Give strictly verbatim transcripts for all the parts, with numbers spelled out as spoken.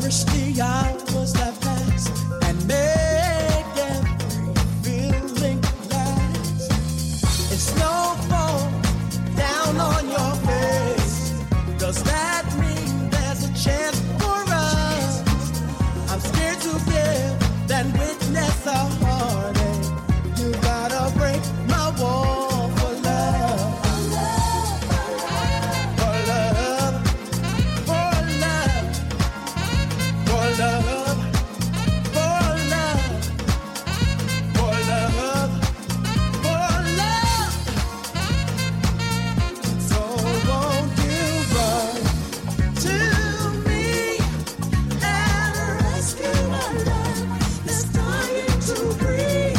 cherish the hours that pass and make every feeling last. If snow falls down on your face, does that mean there's a chance for us? I'm scared to give than witness a heartache. You gotta break my wall for love. For love. For love. For love. For love. For love. For love. So won't you run to me and rescue my love that's dying to breathe?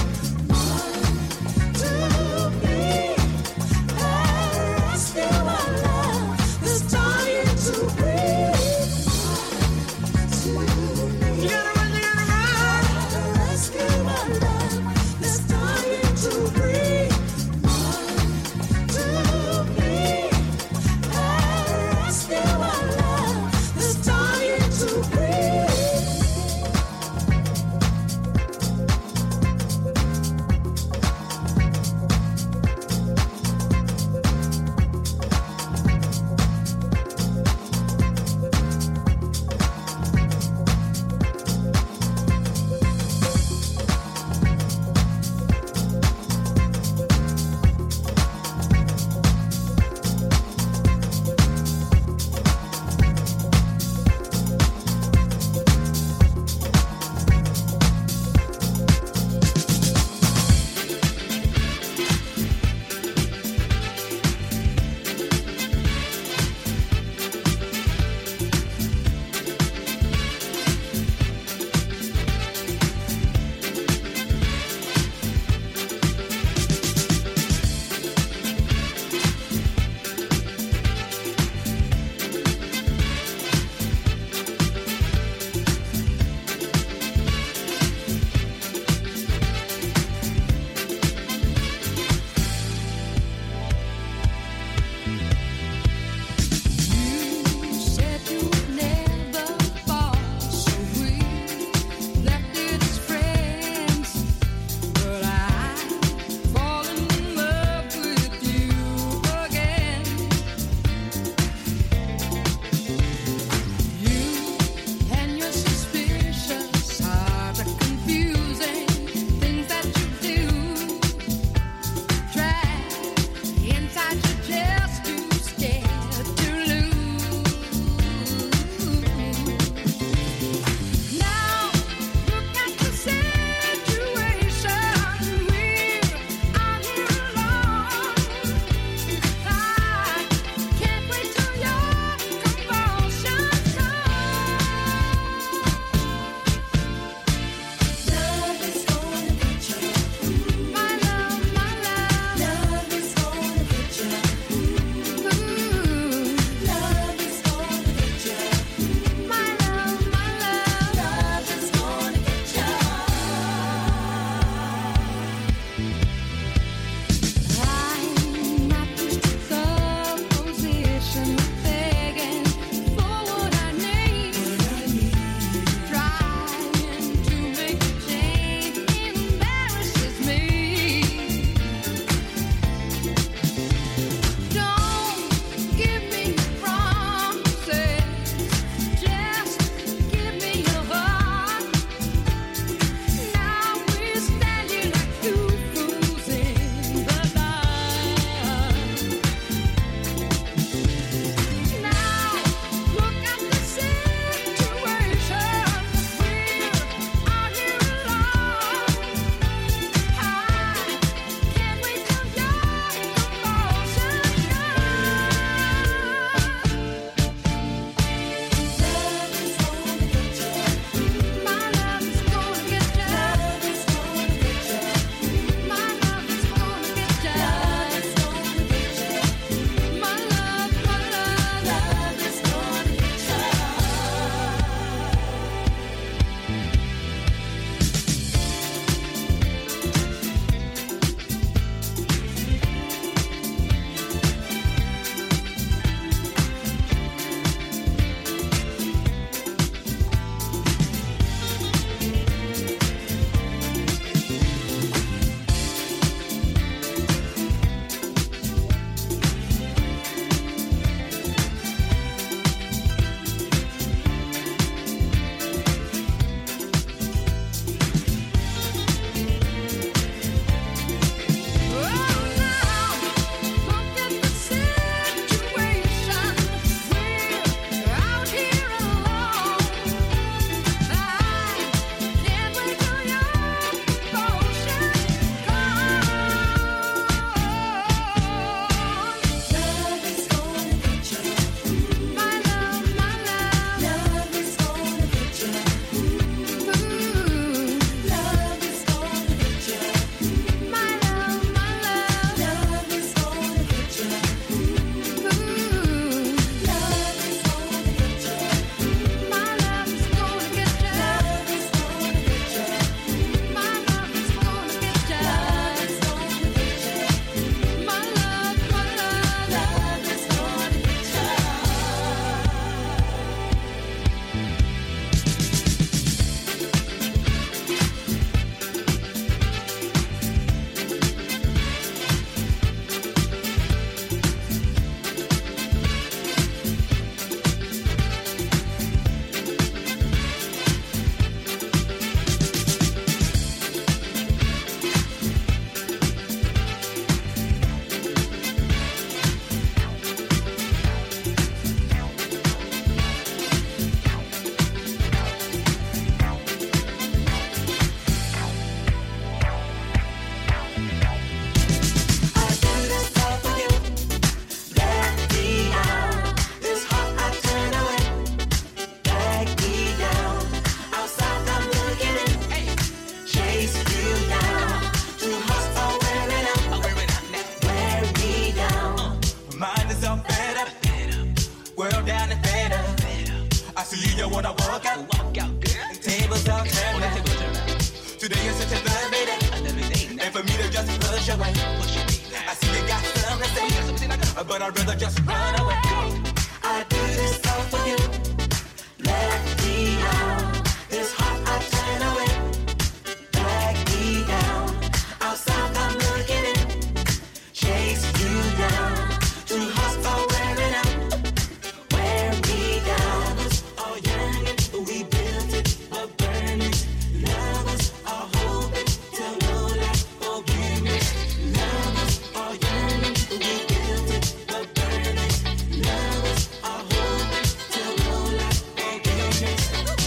I see you, you wanna walk out. Walk out, girl. Tables all turned now. Today is such a lovely day. And for me to just push away. I see you got something to say, but I'd rather just run away. I do this all for you. Let me out. This heart I turn away. Drag me down. Outside I'm looking in. Chase you down. Two hearts are wearing out. Wear me down. All yearning, we built it, but burning. Lovers are hoping till no life forgiveness. Lovers are yearning, we built it, but burning. Lovers are hoping till no life forgiveness.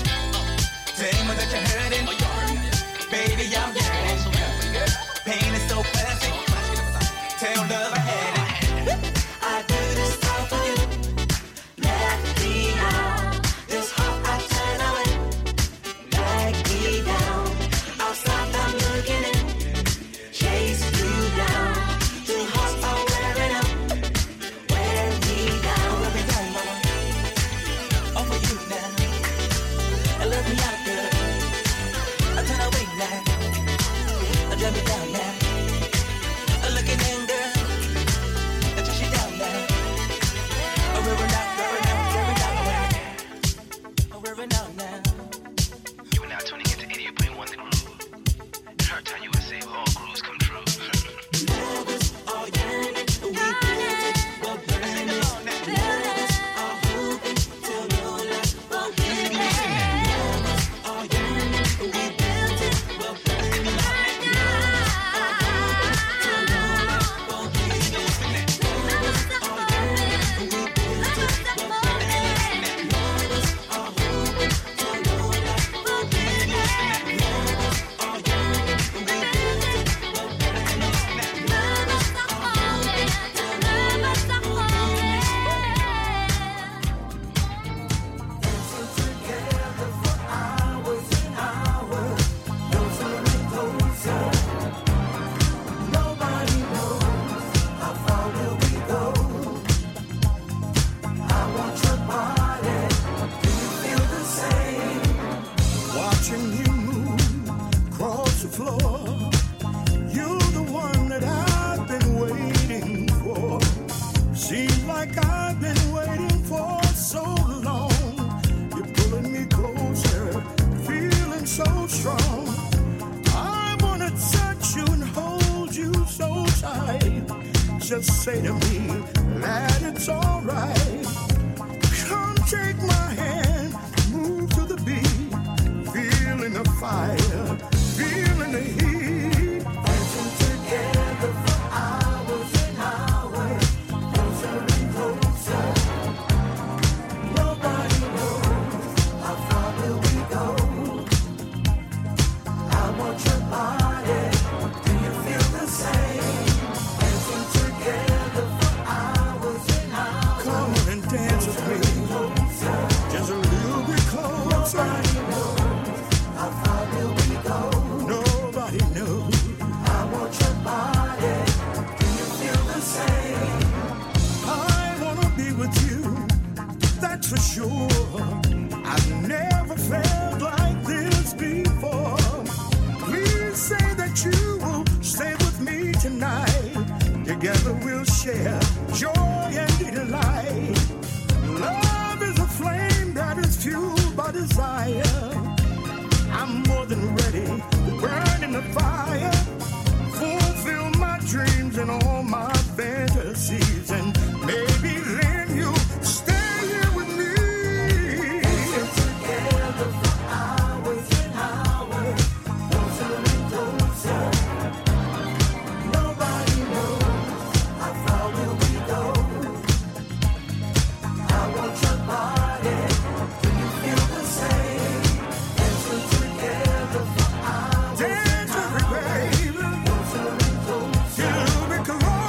Tell me that you're hurting, baby, I'm yearning. Pain is so classic. Tell love I had it. I do this all for you. Let me out. This heart I turn away. Drag me down. Outside I'm looking in. Chase you down. Two hearts are wearing out. Wear me down. Wear me down, mama. All for you now. I love me out, girl. I turn away now. I drag me down now. I'm looking in, girl. I touch you down now. I'm wearing out, wearing out, wearing out, wearing out. I'm wearing out now. You are now tuning into eighty-eight point one The Groove. Chartown U S A, all grooves come true. Lovers are yearning, we built it, but burning. Lovers are hoping till no life forgiveness. Lovers are yearning, we built it, but burning. Lovers are hoping till no life forgiveness. Lovers are yearning, we built it, but burning. Lovers are hoping till no life forgiveness. Lovers are yearning, we built it, but burning. Watching you move across the floor, you're the one that I've been waiting for. Seems like I've been waiting for so long. You're pulling me closer, feeling so strong. I wanna touch you and hold you so tight. Just say to me that it's alright. Come take my hand, move to the beat. Feeling the fire, feeling the heat. Dancing together for hours and hours, closer and closer. Nobody knows how far will we go. I want your body. Do you feel the same? Dancing together for hours and hours. Come on and dance with me. Just a little bit closer. Nobody knows. I want your body. Do you feel the same? I wanna be with you, that's for sure. I've never felt like this before. Please say that you will stay with me tonight. Together we'll share joy and delight. Love is a flame that is fueled by desire. I'm more than ready to burn in the fire, fulfill my dreams and all my fantasies, and maybe then you'll stay here with me. Dancing together for hours and hours, closer and closer. Nobody knows how far will we go. I want your body. Do you feel the same? Dancing together for hours. Dance with me, baby. Closer and closer. You'll be closer.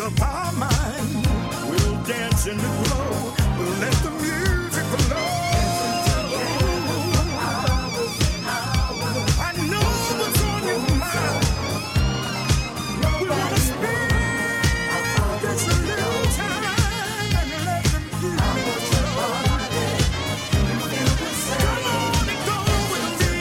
up our mind. We'll dance in the glow. We'll let the music flow. I know what's on your mind. We wanna spend this little time and let the music flow. Come on and go with me.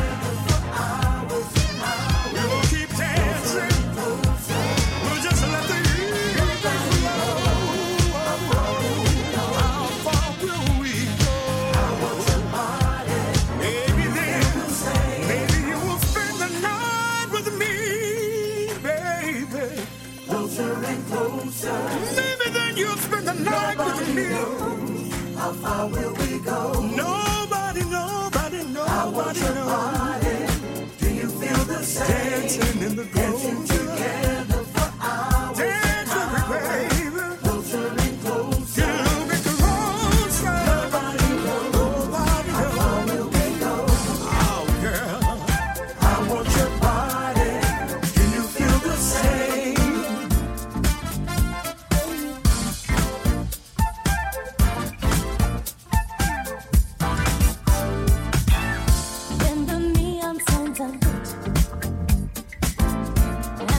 We will keep dancing. We'll just let the music flow. How far will we go? Maybe then, maybe you will spend the night with me, baby. Closer and closer. Maybe then you'll spend the night with me. How far will we go? Nobody, nobody, nobody knows. Do you feel the same? Dancing in the glow. Dancing together for hours. Dance with me, baby. Closer and closer. Get a little bit closer. Nobody knows. Nobody knows. How far will we go? Oh, girl. I want your body. Do you feel the same? When the neon signs are lit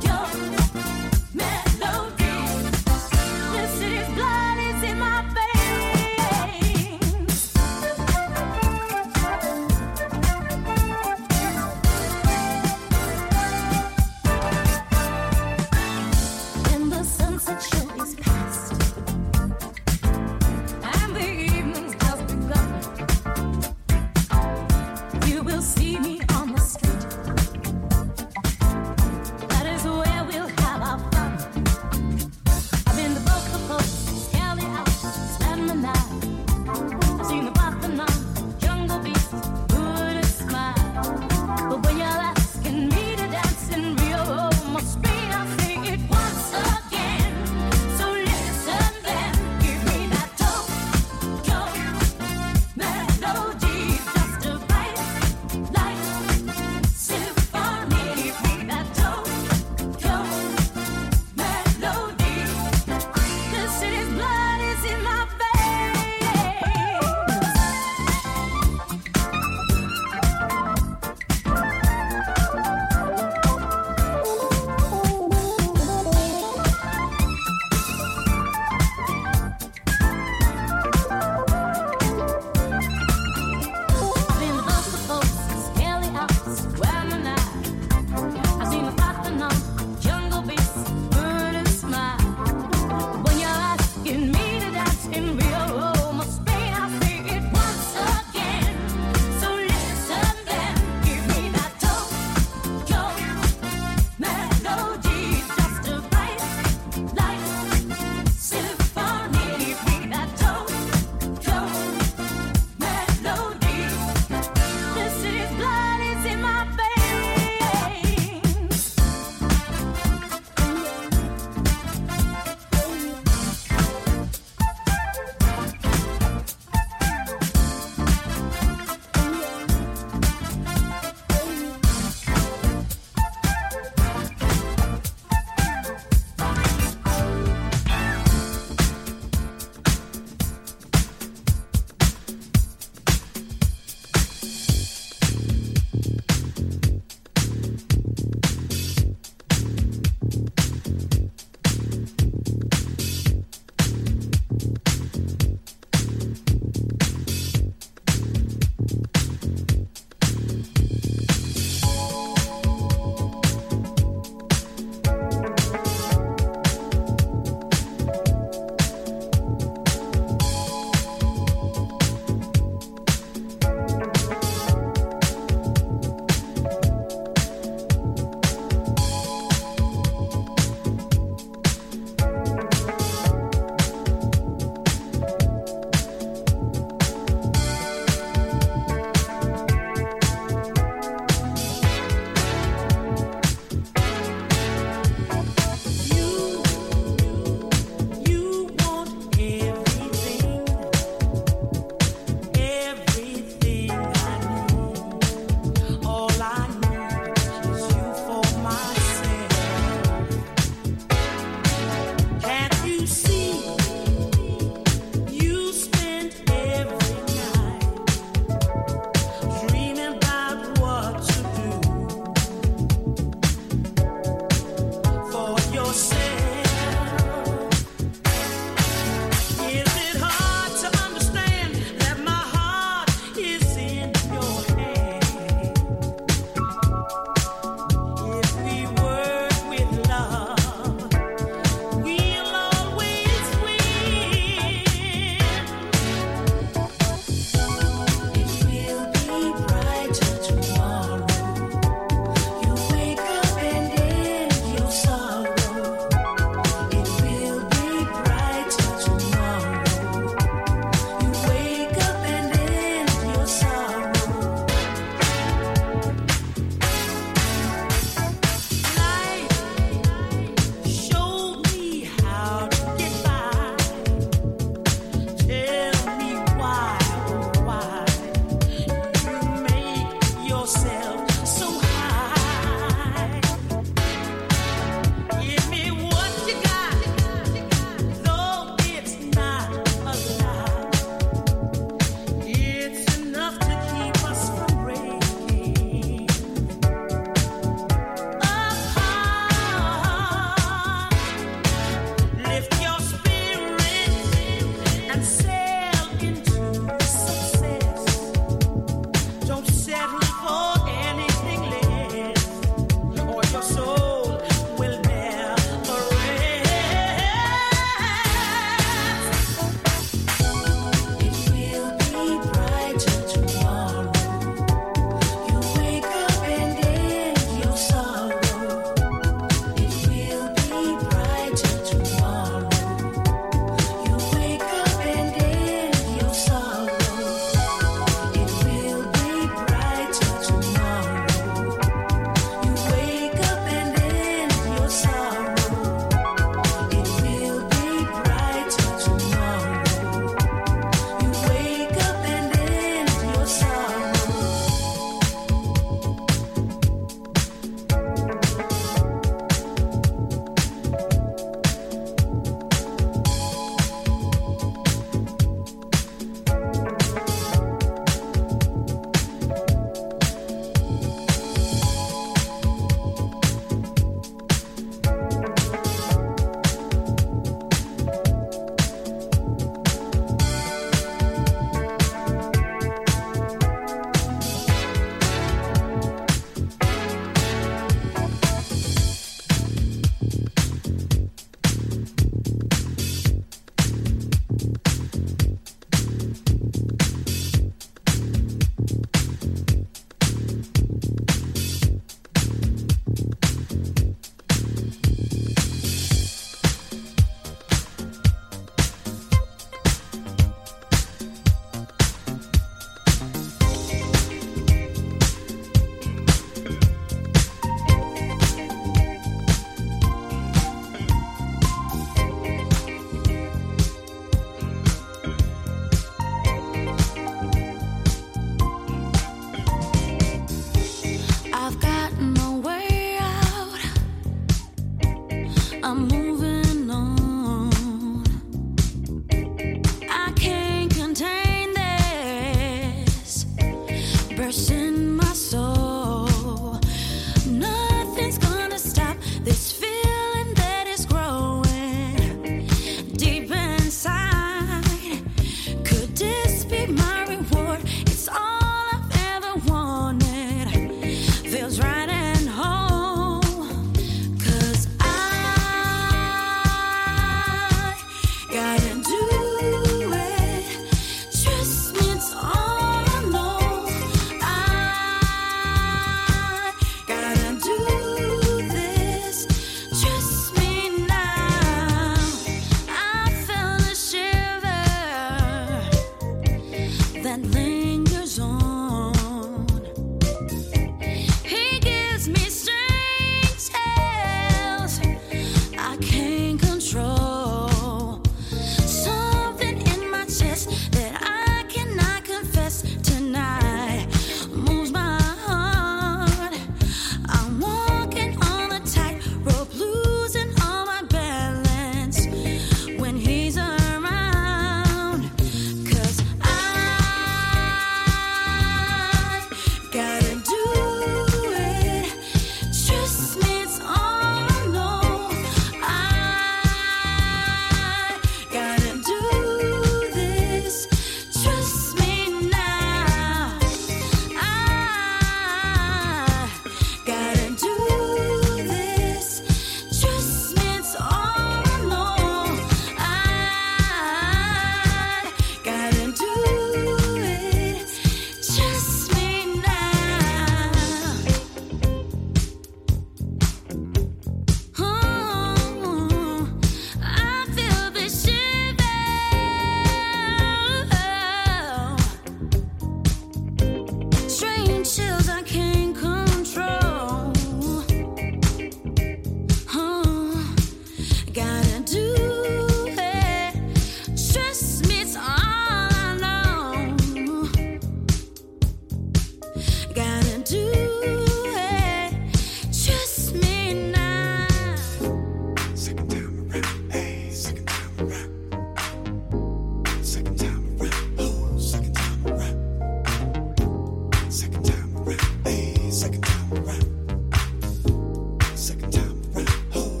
Second time around. Second time around. Oh.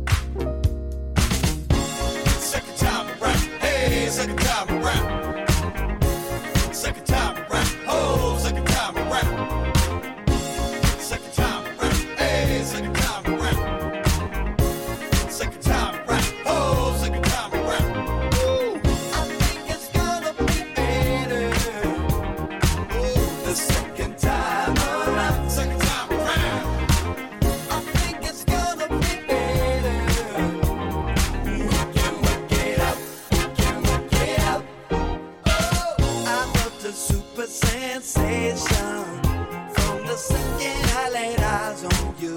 Second time around. Hey, second time around. Second time around. Oh, second time around. Second time around. Hey, second time around. Second time around. Oh, second time around. Ooh, I think it's gonna be better. Ooh, the second time around. Second time around. I think it's gonna be better. We can work it out. We can work it out. Oh, I felt a super sensation from the second I laid eyes on you.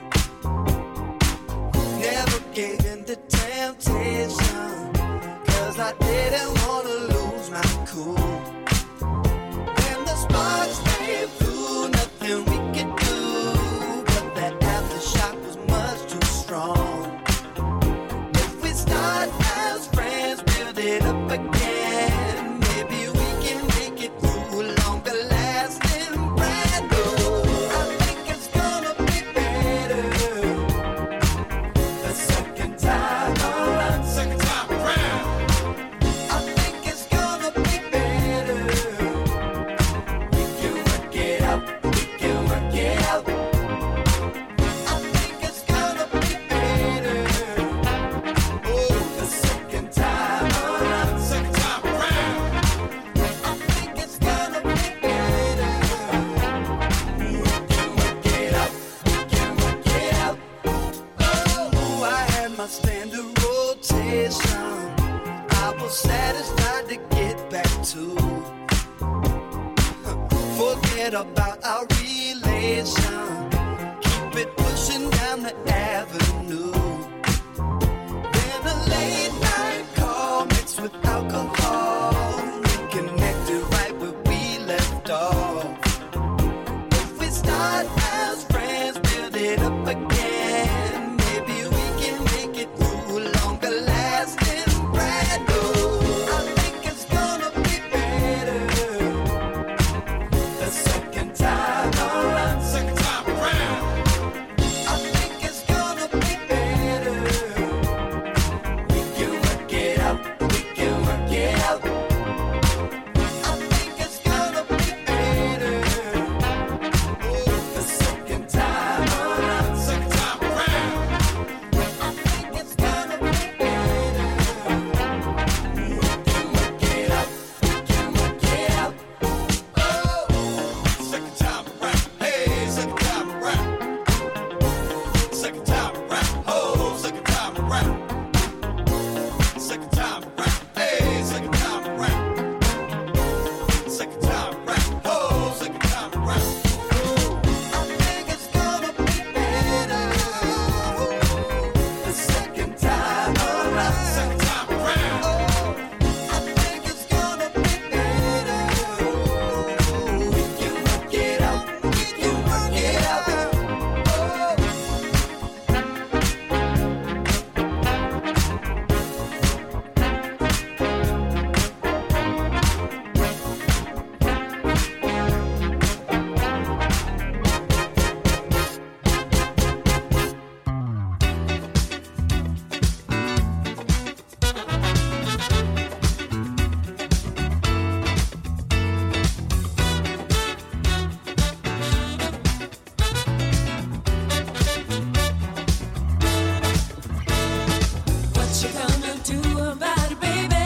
Never gave in to temptation, 'cause I didn't wanna lose my cool. When the sparks came through, nothing we could do, but that aftershock was much too strong. If we start as friends, build it up again, maybe we can make it through longer lasting brand new. I think it's gonna be better. The second time around, second time around. I think it's gonna be better. We can work it out, we can work it out. I think it's gonna be better. Oh, the second time around, second time around. I think it's gonna be better. We can work it out, we can work it out. Oh, I had my standard rotation. I was satisfied to get back to. Forget about our relation. Keep it pushing down the avenue. Then a late night call mixed with alcohol. Reconnected right where we left off. If we start as friends, build it up again, maybe we can make it through longer lasting brand new. I think it's gonna be better. The second time around, second time around. I think it's gonna be better. We can work it out, we can work it out. I think it's gonna be better. Oh, the second time around, second time around. I think it's gonna be better. We can work it out, we can work it out. Oh, second time around, hey, second time around. Second time around, oh, second time around. Second time around, hey, second time around. Second time around, oh, second time around. I think it's gonna be better. The second time around, second time around. I think it's gonna be better. We can work it out, we can work it out. What you gonna do about it, baby?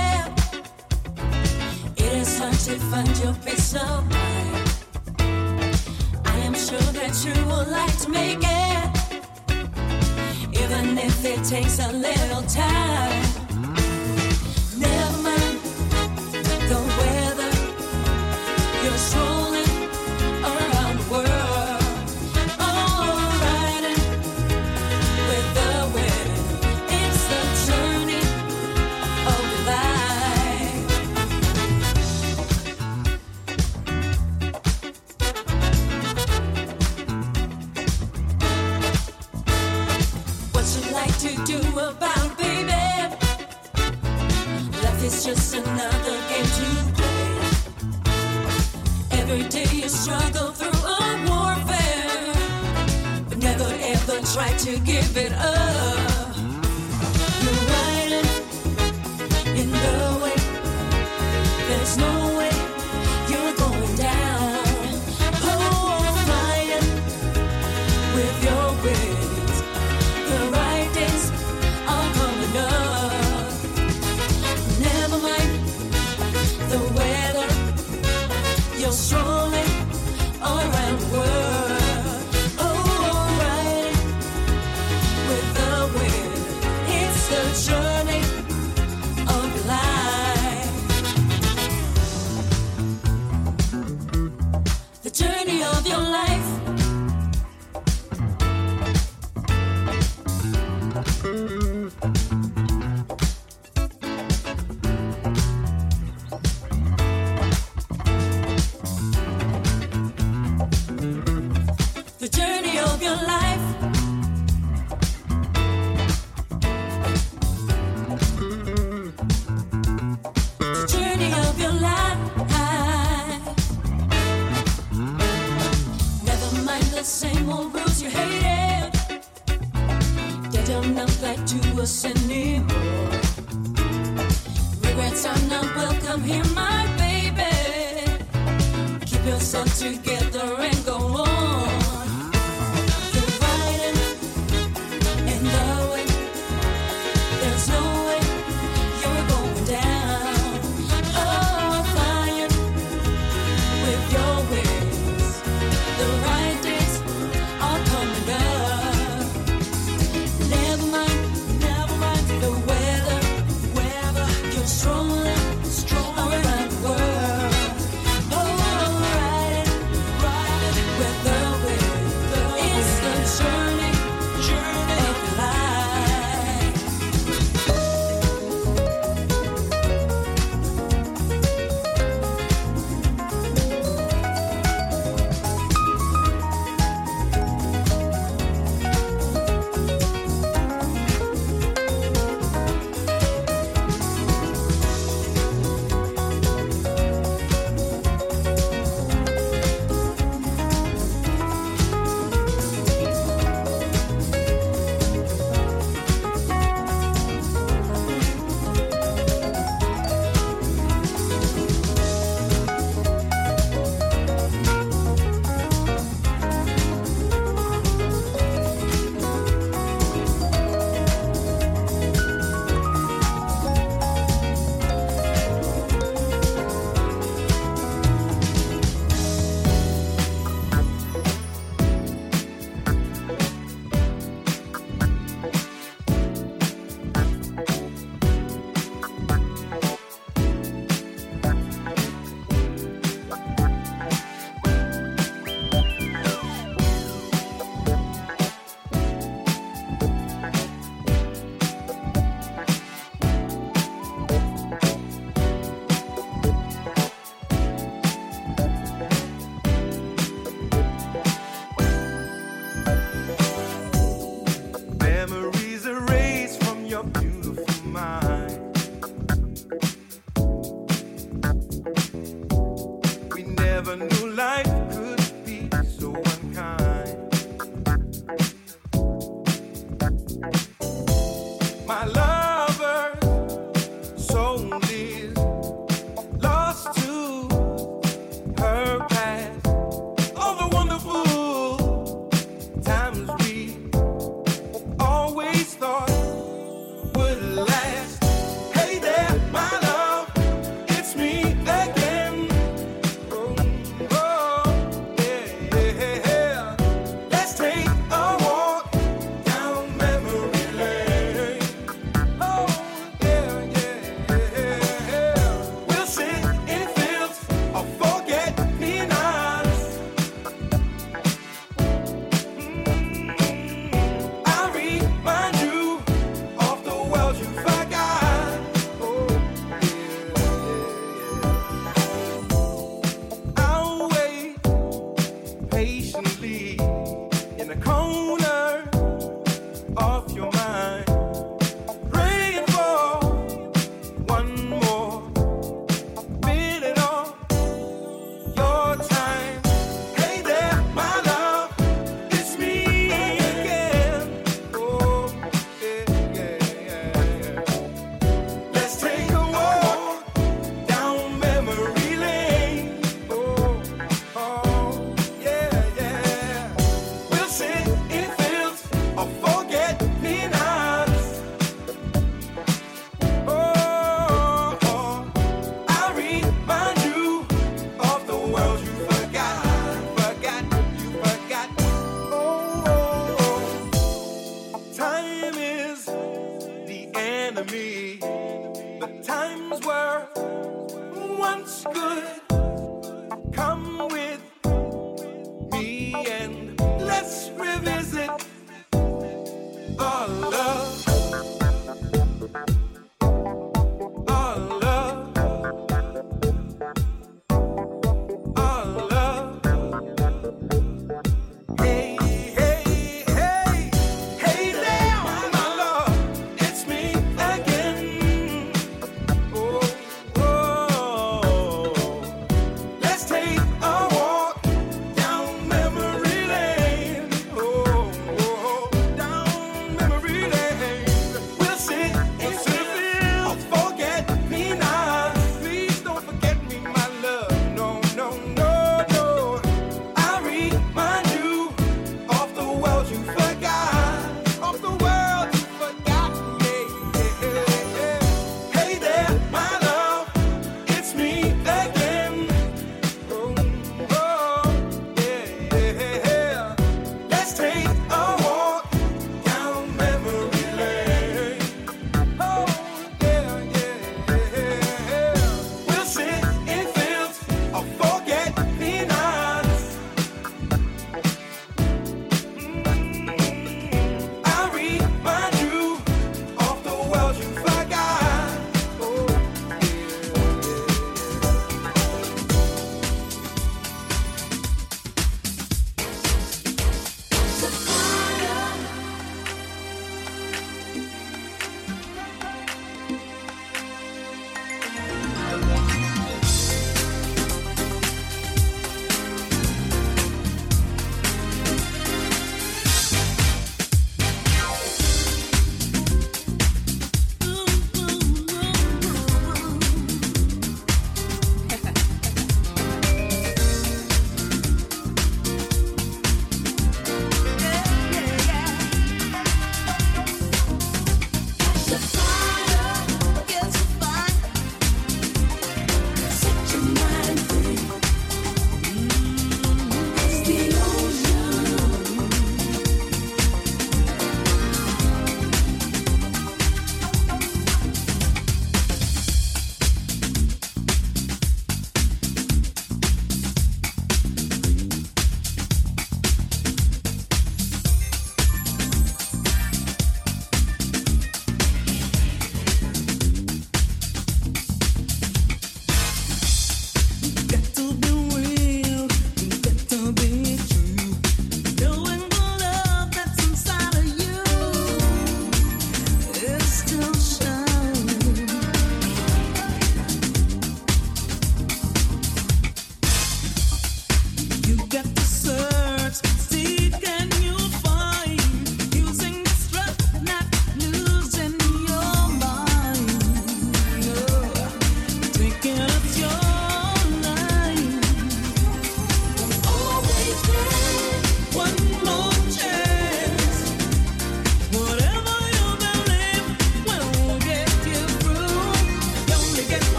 It is hard to find your peace of mind. I am sure that you would like to make it, even if it takes a little time. Never mind the weather, you're strolling around the world. Oh, riding with the wind. It's the journey of life. What you like to do about it, baby? Life is just another game to play. Every day you struggle through a warfare. try to give it up. You're riding in the way. There's no way you're going down. Oh, flying with your wings. The right days are coming up. Never mind the weather. You're strolling around the world. Oh, right with the wind. It's the journey of life. The journey of your life. The journey of your life. The journey of your life. Never mind the same old rules you hated. They don't apply to us anymore. Regrets are not welcome here, my baby. Keep yourself together and go on. You're riding in the way. There's no way you're going down. Oh, flying with your wings. The right days are coming up. Never mind, never mind the weather. Weather, you're strolling, strolling around the world. Oh, riding, riding with the wind. It's the journey, journey of life. Memories erased from your beautiful mind. We never knew life could be so unkind. My lover's soul is lost to her past. All the wonderful times we always thought would last. Hey there, my love, it's me again. Oh, oh. Our